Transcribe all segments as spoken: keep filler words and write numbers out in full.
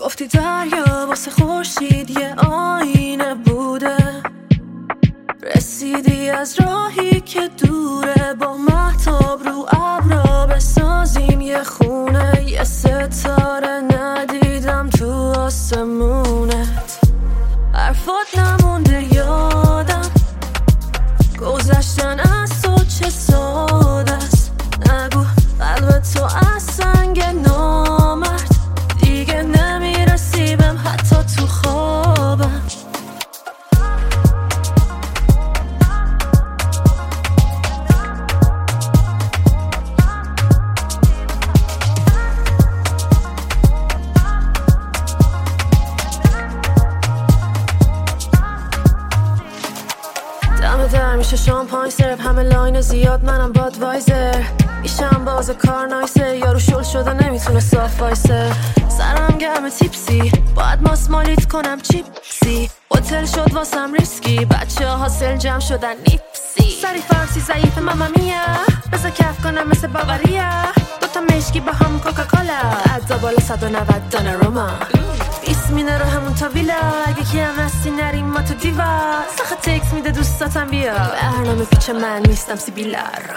گفتی دریا واسه خورشید یه آینه بوده، رسیدی از راهی که دوره، با مهتاب رو ابرا بسازیم یه خونه، یه ستاره ندیدم تو آسمونت. حرفات نمونده یادم، گذشتن از تو چه ساده است. نگو قلب تو از سنگ نامرد، دیگه نمیرسی بهم حتی تو خوابم. دم در میشه شامپاین سرپ، همه لاین زیاد منم بادوایزر، ایشم باز کار نایسه، یارو شل شده نمیتونه صاف وایسه. سرم گرم تیپسی، باید ماسمالیت کنم چیپسی، هتل شد واسم ریسکی، بچه ها حاصل جمع شدن نیپسی. سری فرسی ضعیف ماما میا، بذار کف کنم مثل باوریا، دوتا مشکی با هم کوکاکولا، عدا بالا صد و نود دانه روما، بیست مینه رو همون تا ویلا، اگه کی هم هستی نریم ما تو دیوا، سخت تکس میده دوستاتم بیا، برنامه پیچ من نیستم سیبیلا رو.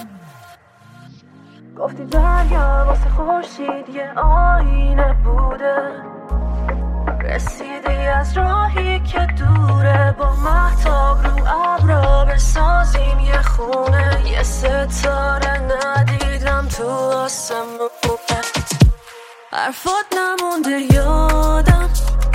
گفتی دریا واسه خورشید یه آینه بوده، رسیدی از راهی که دوره، با مهتاب رو ابرا بسازیم یه خونه، یه ستاره ندیدم تو آسمونت. حرفات نمونده یادم،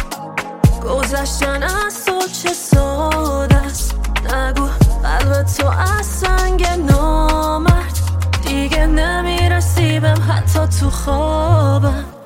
گذشتن از تو چه ساده است. نگو قلب تو از سنگ نامرد، دیگه نمیرسی بهم حتی تو خوابم.